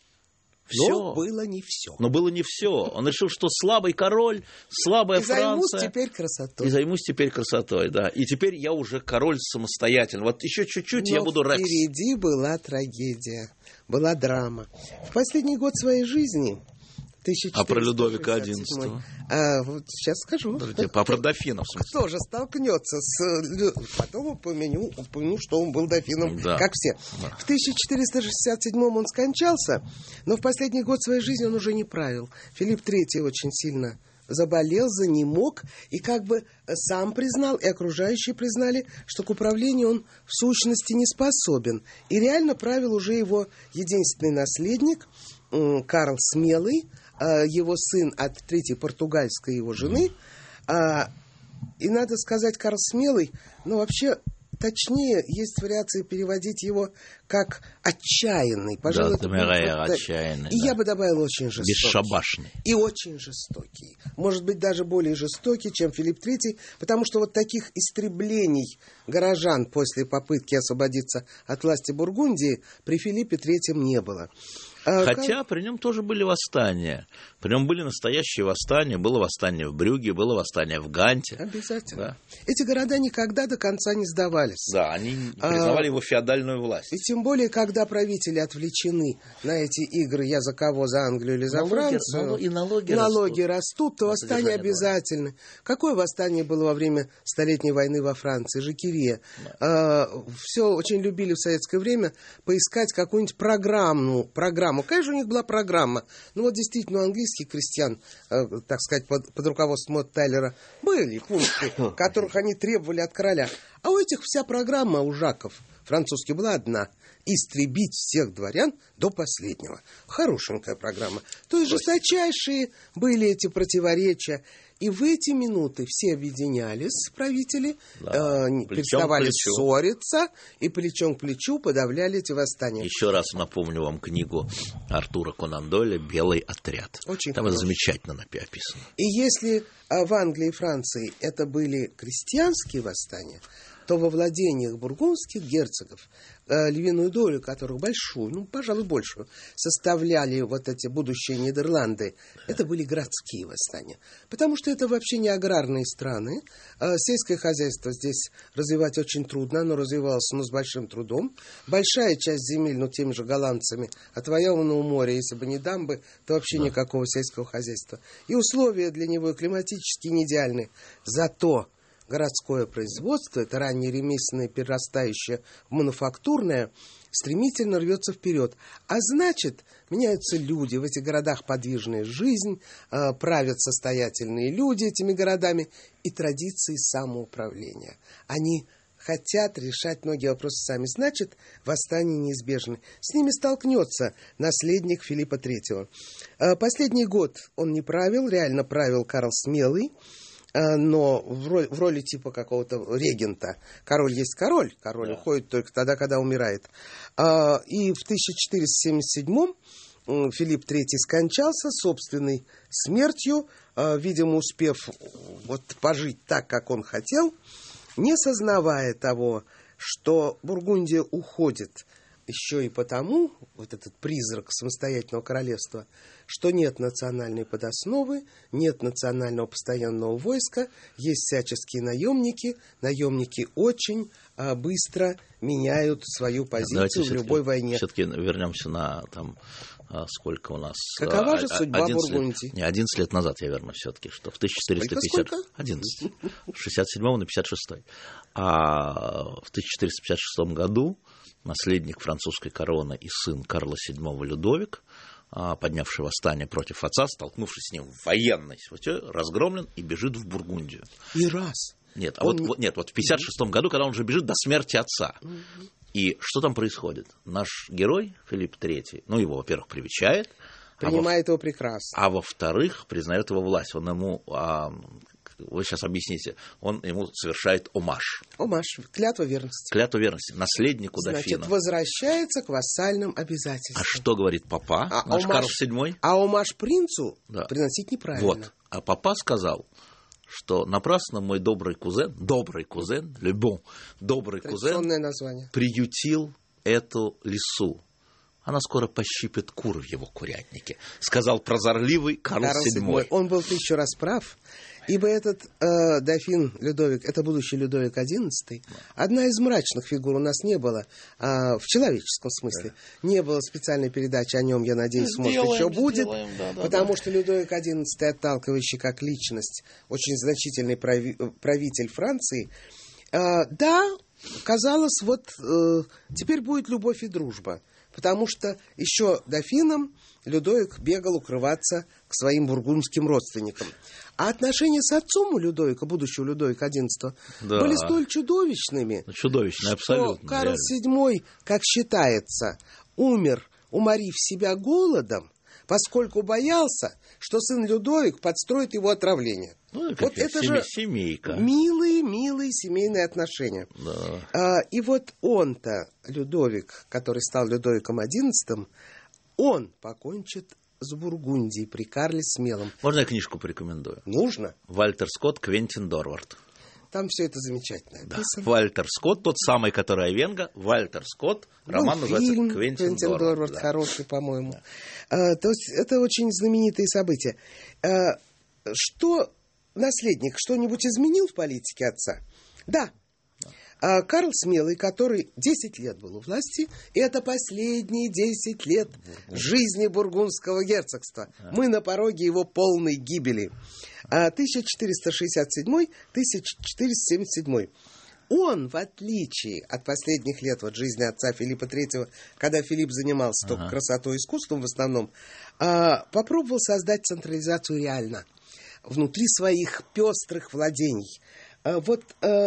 Speaker 2: Все.
Speaker 3: Но было не все.
Speaker 2: Но было не все. Он решил, что слабый король, слабая
Speaker 3: и
Speaker 2: Франция.
Speaker 3: И займусь теперь красотой.
Speaker 2: И займусь теперь красотой, да. И теперь я уже король самостоятельный. Вот еще чуть-чуть
Speaker 3: Но
Speaker 2: я буду Рекс.
Speaker 3: Впереди была трагедия, была драма. В последний год своей жизни...
Speaker 2: А про Людовика одиннадцатого?
Speaker 3: А, вот сейчас скажу.
Speaker 2: Подождите, а про дофинов, в смысле?
Speaker 3: Кто же столкнется с... Потом упомяну, упомяну, что он был дофином, да. как все. Да. В тысяча четыреста шестьдесят седьмом он скончался, но в последний год своей жизни он уже не правил. Филипп третий очень сильно заболел, занемог, и как бы сам признал, и окружающие признали, что к управлению он в сущности не способен. И реально правил уже его единственный наследник, Карл Смелый, его сын от третьей португальской его жены. И надо сказать, Карл Смелый, ну вообще... Точнее, есть вариации переводить его как отчаянный. Пожалуй,
Speaker 2: да, это отчаянный.
Speaker 3: И
Speaker 2: да.
Speaker 3: я бы добавил очень жестокий.
Speaker 2: Бесшабашный.
Speaker 3: И очень жестокий. Может быть, даже более жестокий, чем Филипп третий, потому что вот таких истреблений горожан после попытки освободиться от власти Бургундии при Филиппе третьем не было.
Speaker 2: Хотя при нем тоже были восстания. При нем были настоящие восстания. Было восстание в Брюгге, было восстание в Ганте.
Speaker 3: Обязательно.
Speaker 2: Да.
Speaker 3: Эти города никогда до конца не сдавались.
Speaker 2: Да, они признавали а, его феодальную власть.
Speaker 3: И тем более, когда правители отвлечены на эти игры, я за кого, за Англию или за
Speaker 2: налоги,
Speaker 3: Францию,
Speaker 2: налоги, и налоги,
Speaker 3: налоги растут, растут то
Speaker 2: на
Speaker 3: восстание обязательно. Было. Какое восстание было во время Столетней войны во Франции? Жакерия. Да. А, все очень любили в советское время поискать какую-нибудь программу, программу. Конечно, у них была программа. Ну вот действительно у английских крестьян, э, так сказать, под, под руководством Мот Тайлера были пункты, которых они требовали от короля. А у этих вся программа, у жаков французских, была одна. Истребить всех дворян до последнего. Хорошенькая программа. То есть жесточайшие были эти противоречия. И в эти минуты все объединялись, правители, да, э, переставали ссориться и плечом к плечу подавляли эти восстания.
Speaker 2: Еще раз напомню вам книгу Артура Конан Дойля «Белый отряд».
Speaker 3: Очень
Speaker 2: Там
Speaker 3: хорошо.
Speaker 2: Это замечательно написано.
Speaker 3: И если э, в Англии и Франции это были крестьянские восстания, то во владениях бургундских герцогов, э, львиную долю которых большую, ну, пожалуй, большую, составляли вот эти будущие Нидерланды, это были городские восстания. Потому что это вообще не аграрные страны. Э, сельское хозяйство здесь развивать очень трудно, оно развивалось, но с большим трудом. Большая часть земель, ну, теми же голландцами, отвоевана у моря. Если бы не дамбы, то вообще да. никакого сельского хозяйства. И условия для него климатически не идеальны. Зато городское производство, это раннее ремесленное, перерастающее в мануфактурное, стремительно рвется вперед. А значит, меняются люди, в этих городах подвижная жизнь, э, правят состоятельные люди этими городами и традиции самоуправления. Они хотят решать многие вопросы сами. Значит, восстания неизбежны. С ними столкнется наследник Филиппа третьего. Э, последний год он не правил, реально правил Карл Смелый, но в роли, в роли типа какого-то регента. Король есть король, король да. уходит только тогда, когда умирает. И в тысяча четыреста семьдесят седьмом Филипп третий скончался собственной смертью, видимо, успев вот пожить так, как он хотел, не сознавая того, что Бургундия уходит еще и потому, вот этот призрак самостоятельного королевства, что нет национальной подосновы, нет национального постоянного войска, есть всяческие наемники. Наемники очень а, быстро меняют свою позицию в любой войне.
Speaker 2: Все-таки вернемся на там, сколько у нас...
Speaker 3: Какова же судьба Бургундии?
Speaker 2: Лет, не, одиннадцать лет назад я вернусь все-таки, что в тысяча четыреста пятьдесят...
Speaker 3: Сколько?
Speaker 2: одиннадцать. шестьдесят седьмого на пятьдесят шестой. А в тысяча четыреста пятьдесят шестом году наследник французской короны и сын Карла седьмого Людовик, поднявший восстание против отца, столкнувшись с ним в военной свете, разгромлен и бежит в Бургундию.
Speaker 3: И раз.
Speaker 2: Нет, а он... вот, вот, нет, вот в пятьдесят шестом году, когда он уже бежит до смерти отца. И что там происходит? Наш герой Филипп третий, ну, его, во-первых, привечает.
Speaker 3: Принимает
Speaker 2: а во...
Speaker 3: его прекрасно.
Speaker 2: А во-вторых, признает его власть. Он ему... А... Вы сейчас объясните, он ему совершает омаж.
Speaker 3: Омаж, клятва верности.
Speaker 2: Клятва верности, наследнику
Speaker 3: Значит,
Speaker 2: дофина.
Speaker 3: Значит, возвращается к вассальным обязательствам.
Speaker 2: А что говорит папа,
Speaker 3: а
Speaker 2: наш
Speaker 3: омаж,
Speaker 2: Карл седьмой?
Speaker 3: А омаж принцу
Speaker 2: да.
Speaker 3: приносить неправильно.
Speaker 2: Вот, а папа сказал, что напрасно мой добрый кузен, добрый кузен, любой добрый кузен,
Speaker 3: название.
Speaker 2: приютил эту лису. Она скоро пощипет кур в его курятнике, сказал прозорливый Карл, Карл седьмой.
Speaker 3: Он был тысячу раз прав. Ибо этот э, дофин Людовик, это будущий Людовик одиннадцатый, одна из мрачных фигур. У нас не было, э, в человеческом смысле, не было специальной передачи о нем, я надеюсь, сделаем, может, еще будет. Сделаем, да, да, потому да. что Людовик одиннадцатый, отталкивающий как личность, очень значительный прави, правитель Франции, э, да, казалось, вот э, теперь будет любовь и дружба. Потому что еще дофином Людовик бегал укрываться к своим бургундским родственникам. А отношения с отцом у Людовика, будущего Людовика одиннадцатого, да. были столь чудовищными,
Speaker 2: Чудовищные,
Speaker 3: что
Speaker 2: абсолютно,
Speaker 3: Карл
Speaker 2: реально.
Speaker 3: седьмой, как считается, умер, уморив себя голодом, поскольку боялся, что сын Людовик подстроит его отравление.
Speaker 2: Ну,
Speaker 3: вот это
Speaker 2: семей,
Speaker 3: же
Speaker 2: семейка.
Speaker 3: милые, милые семейные отношения.
Speaker 2: Да.
Speaker 3: А, и вот он-то, Людовик, который стал Людовиком одиннадцатым, он покончит с Бургундией при Карле Смелом.
Speaker 2: Можно я книжку порекомендую?
Speaker 3: Нужно.
Speaker 2: Вальтер Скотт, Квентин Дорвард.
Speaker 3: Там все это замечательно
Speaker 2: да.
Speaker 3: написано.
Speaker 2: Вальтер Скотт, тот самый, который Айвенго. Вальтер Скотт. Роман
Speaker 3: ну,
Speaker 2: называется
Speaker 3: фильм,
Speaker 2: Квентин,
Speaker 3: Квентин
Speaker 2: Дорвард.
Speaker 3: Дорвард
Speaker 2: да.
Speaker 3: хороший, по-моему. Да. А, то есть это очень знаменитые события. А, что наследник что-нибудь изменил в политике отца? Да. А Карл Смелый, который десять лет был у власти, это последние десять лет Бургунд. жизни бургундского герцогства. А. Мы на пороге его полной гибели. тысяча четыреста шестьдесят седьмой — тысяча четыреста семьдесят седьмой. Он, в отличие от последних лет вот, жизни отца Филиппа третьего, когда Филипп занимался ага. только красотой и искусством в основном, попробовал создать централизацию реально внутри своих пестрых владений. Вот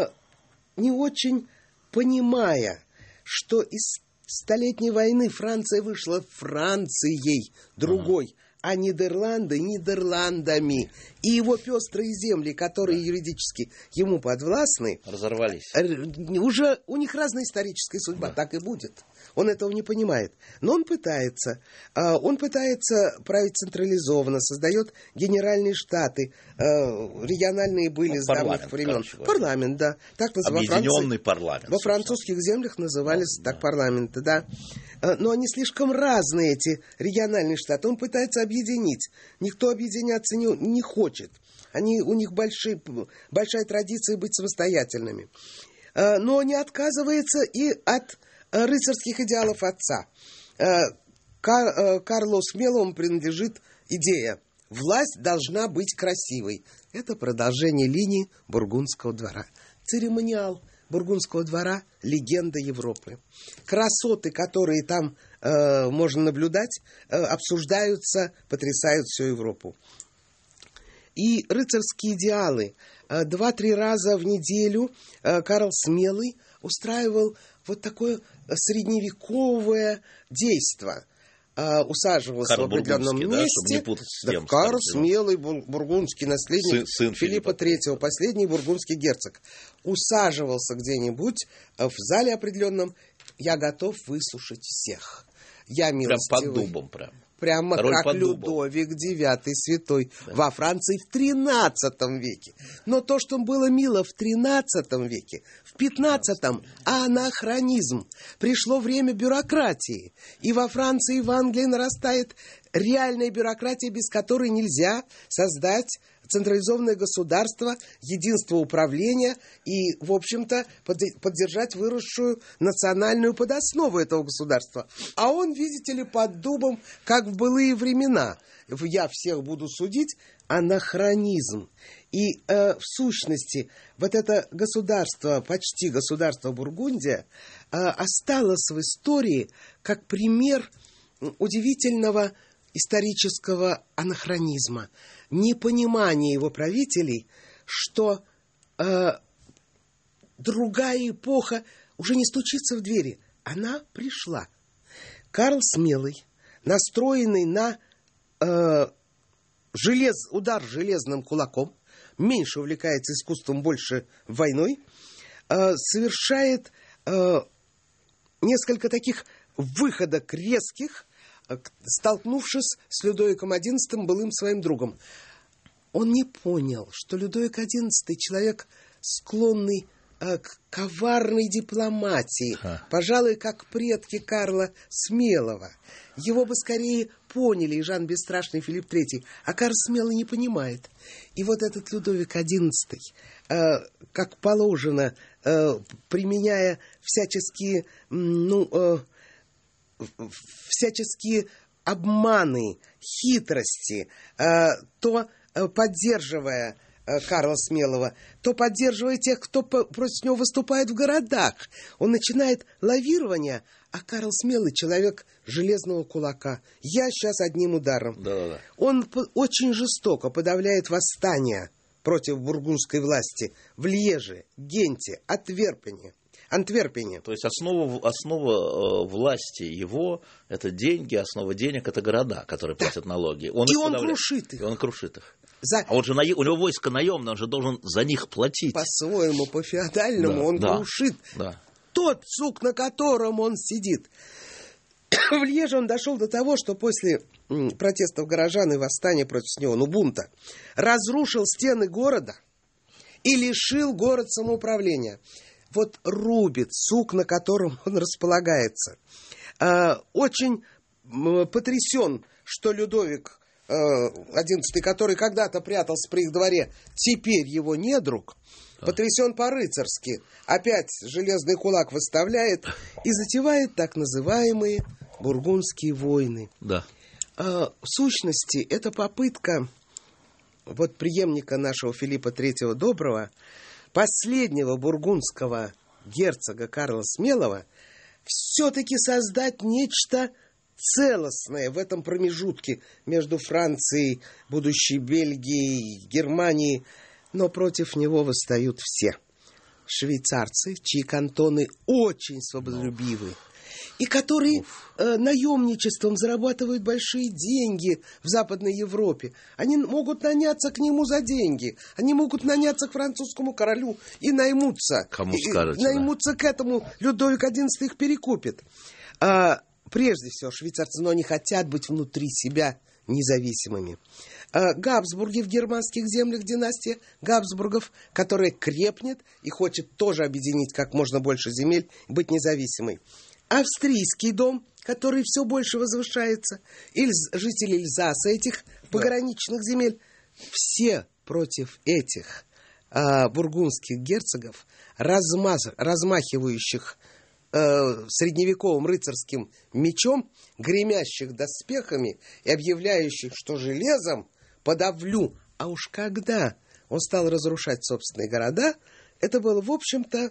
Speaker 3: не очень понимая, что из Столетней войны Франция вышла Францией другой, ага. а Нидерланды Нидерландами. И его пестрые земли, которые да. юридически ему подвластны,
Speaker 2: разорвались.
Speaker 3: Уже у них разная историческая судьба, да. так и будет. Он этого не понимает. Но он пытается. Он пытается править централизованно, создает генеральные штаты. Региональные были ну, с давних времен. Парламент, да. Так называли.
Speaker 2: Объединенный парламент.
Speaker 3: Во французских землях назывались да, так да. парламенты, да. Но они слишком разные, эти региональные штаты. Он пытается объединить. Никто объединяться не, не хочет. Они, у них большие, большая традиция быть самостоятельными. Но не отказывается и от рыцарских идеалов отца. Кар, Карлу Смелому принадлежит идея: власть должна быть красивой. Это продолжение линии Бургундского двора. Церемониал Бургундского двора — легенда Европы. Красоты, которые там э, можно наблюдать, э, обсуждаются, потрясают всю Европу. И рыцарские идеалы. Э, два-три раза в неделю э, Карл Смелый устраивал вот такое средневековое действо. Uh, усаживался Карл в определенном месте.
Speaker 2: Да, не путаться с
Speaker 3: да,
Speaker 2: тем,
Speaker 3: Карл Смелый, бургундский наследник
Speaker 2: сын, сын
Speaker 3: Филиппа третьего, последний бургундский герцог, усаживался где-нибудь в зале определенном. Я готов выслушать всех. Я милостивый.
Speaker 2: Прям под дубом прям.
Speaker 3: прямо
Speaker 2: Король
Speaker 3: как
Speaker 2: подумал.
Speaker 3: Людовик девятый святой да. во Франции в тринадцатом веке. Но то, что было мило в тринадцатом веке, в пятнадцатом анахронизм. Пришло время бюрократии. И во Франции, и в Англии нарастает реальная бюрократия, без которой нельзя создать централизованное государство, единство управления и, в общем-то, поддержать выросшую национальную подоснову этого государства. А он, видите ли, под дубом, как в былые времена. Я всех буду судить. Анахронизм. И э, в сущности, вот это государство, почти государство Бургундия, э, осталось в истории как пример удивительного исторического анахронизма, непонимание его правителей, что э, другая эпоха уже не стучится в двери. Она пришла. Карл Смелый, настроенный на э, желез, удар железным кулаком, меньше увлекается искусством, больше войной, э, совершает э, несколько таких выходок резких, столкнувшись с Людовиком одиннадцатым, былым своим другом. Он не понял, что Людовик одиннадцатый человек, склонный э, к коварной дипломатии, Ха. пожалуй, как предки Карла Смелого. Его бы скорее поняли и Жан Бесстрашный, и Филипп третий, а Карл Смелый не понимает. И вот этот Людовик одиннадцатый, э, как положено, э, применяя всяческие, ну, э, всяческие обманы, хитрости, э, то э, поддерживая э, Карла Смелого, то поддерживая тех, кто по- против него выступает в городах. Он начинает лавирование, а Карл Смелый человек железного кулака. Я сейчас одним ударом.
Speaker 2: Да-да-да. Он
Speaker 3: по- очень жестоко подавляет восстания против бургундской власти в Льеже, Генте, Антверпене. Антверпене.
Speaker 2: То есть основа, основа э, власти его – это деньги, основа денег – это города, которые платят налоги. Он
Speaker 3: и он крушит их.
Speaker 2: И он крушит их.
Speaker 3: За...
Speaker 2: А он же, на... у него войско наемное, он же должен за них платить.
Speaker 3: По-своему, по-феодальному
Speaker 2: да,
Speaker 3: он
Speaker 2: да,
Speaker 3: крушит
Speaker 2: да.
Speaker 3: тот сук, на котором он сидит. В Льеже он дошел до того, что после протестов горожан и восстания против него, ну, бунта, разрушил стены города и лишил город самоуправления. Вот рубит сук, на котором он располагается. А, очень потрясен, что Людовик одиннадцатый, который когда-то прятался при их дворе, теперь его недруг. Да. Потрясен по-рыцарски. Опять железный кулак выставляет и затевает так называемые бургундские войны.
Speaker 2: Да.
Speaker 3: А, в сущности, это попытка вот преемника нашего Филиппа третьего Доброго, последнего бургундского герцога Карла Смелого, все-таки создать нечто целостное в этом промежутке между Францией, будущей Бельгией, Германией. Но против него восстают все. Швейцарцы, чьи кантоны очень свободолюбивы, и которые э, наемничеством зарабатывают большие деньги в Западной Европе. Они могут наняться к нему за деньги. Они могут наняться к французскому королю и наймутся.
Speaker 2: Кому скажете,
Speaker 3: и, наймутся да. к этому. Людовик одиннадцатый их перекупит. А, прежде всего, швейцарцы, но они хотят быть внутри себя независимыми. А, Габсбурги в германских землях, династия Габсбургов, которая крепнет и хочет тоже объединить как можно больше земель, быть независимой. Австрийский дом, который все больше возвышается, Ильз, жители Эльзаса, этих пограничных земель, все против этих а, бургундских герцогов, размаз, размахивающих а, средневековым рыцарским мечом, гремящих доспехами и объявляющих, что железом подавлю. А уж когда он стал разрушать собственные города, это было, в общем-то,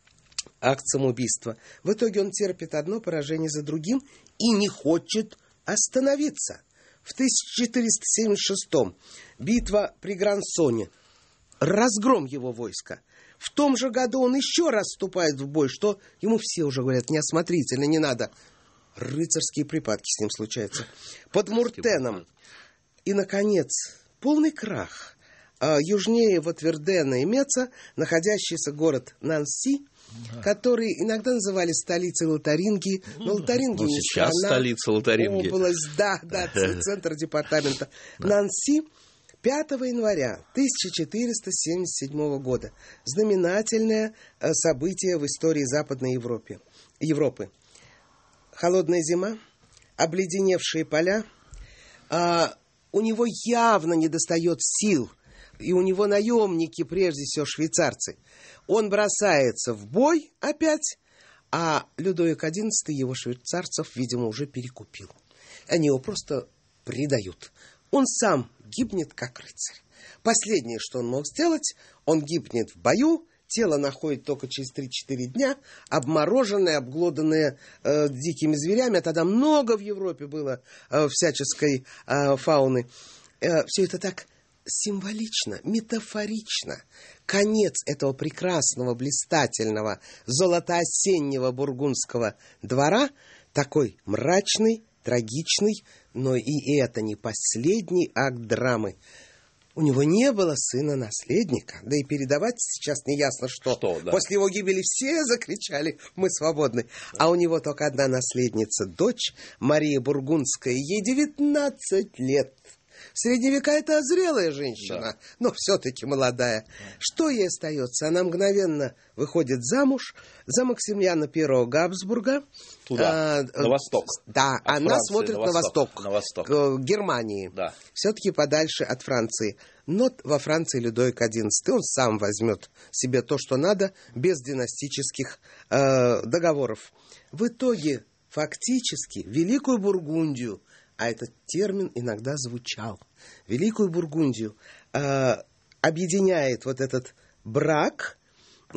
Speaker 3: акт самоубийства. В итоге он терпит одно поражение за другим и не хочет остановиться. В тысяча четыреста семьдесят шестом битва при Грансоне, разгром его войска. В том же году он еще раз вступает в бой, что ему все уже говорят, неосмотрительно, не надо. Рыцарские припадки с ним случаются. Под Муртеном. И, наконец, полный крах. Южнее Вотвердена и Меца находящийся город Нанси который иногда называли столицей Лотарингии, но Лотарингия
Speaker 2: ну,
Speaker 3: не
Speaker 2: сейчас
Speaker 3: страна,
Speaker 2: столица Лотарингии.
Speaker 3: область, да, да, центр департамента Нанси. пятого января тысяча четыреста семьдесят седьмого года. Знаменательное событие в истории Западной Европы. Европы. Холодная зима, обледеневшие поля. А, у него явно недостает сил. И у него наемники, прежде всего швейцарцы. Он бросается в бой опять, а Людовик одиннадцатый его швейцарцев, видимо, уже перекупил. Они его просто предают. Он сам гибнет как рыцарь. Последнее, что он мог сделать, он гибнет в бою, тело находит только через три-четыре дня, обмороженное, обглоданное э, дикими зверями, а тогда много в Европе было э, всяческой э, фауны. Э, все это так символично, метафорично. Конец этого прекрасного, блистательного, золотоосеннего бургундского двора, такой мрачный, трагичный, но и это не последний акт драмы. У него не было сына-наследника, да и передавать сейчас не ясно, что.
Speaker 2: что да.
Speaker 3: После его гибели все закричали «Мы свободны». Да. А у него только одна наследница, дочь Мария Бургундская, ей девятнадцать лет. В средние века это зрелая женщина, да. но все-таки молодая. Да. Что ей остается? Она мгновенно выходит замуж за Максимилиана Первого Габсбурга.
Speaker 2: Туда, а, на восток.
Speaker 3: Да,
Speaker 2: от
Speaker 3: она
Speaker 2: Франции
Speaker 3: смотрит
Speaker 2: на
Speaker 3: на
Speaker 2: восток,
Speaker 3: восток,
Speaker 2: на восток.
Speaker 3: к Германии. Да. Все-таки подальше от Франции. Но во Франции Людовик одиннадцатый, он сам возьмет себе то, что надо, без династических э, договоров. В итоге, фактически, Великую Бургундию, а этот термин иногда звучал, Великую Бургундию э, объединяет вот этот брак э,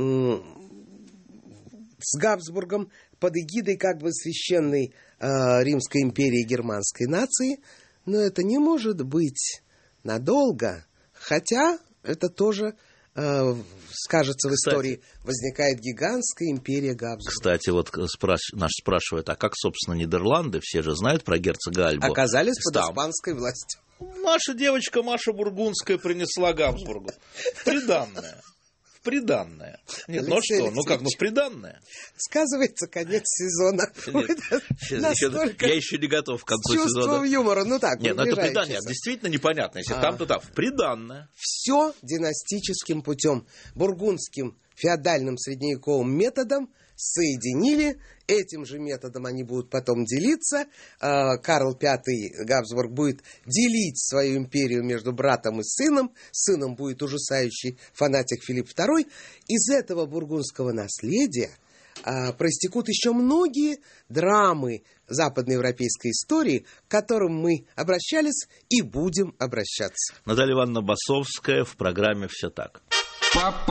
Speaker 3: с Габсбургом под эгидой как бы священной э, Римской империи германской нации, но это не может быть надолго, хотя это тоже э, скажется в Кстати, истории, возникает гигантская империя Габсбург.
Speaker 2: Кстати, вот спраш... наш спрашивает, а как, собственно, Нидерланды, все же знают про герцога Альбу?
Speaker 3: Оказались под
Speaker 2: Там.
Speaker 3: испанской властью.
Speaker 2: Наша девочка Маша Бургундская принесла Габсбургу в приданное. В приданное. Нет, ну что, ну как, ну в приданное.
Speaker 3: Сказывается конец сезона.
Speaker 2: Нет, еще, я еще не готов к концу сезона.
Speaker 3: С чувством юмора, ну так.
Speaker 2: Нет, ну это приданное, действительно непонятно. Если а. там, то там, в приданное.
Speaker 3: Все династическим путем, бургундским феодальным средневековым методом соединили. Этим же методом они будут потом делиться. Карл Пятый Габсбург будет делить свою империю между братом и сыном. Сыном будет ужасающий фанатик Филипп Второй. Из этого бургундского наследия проистекут еще многие драмы западноевропейской истории, к которым мы обращались и будем обращаться.
Speaker 2: Наталья Ивановна Басовская в программе «Все так».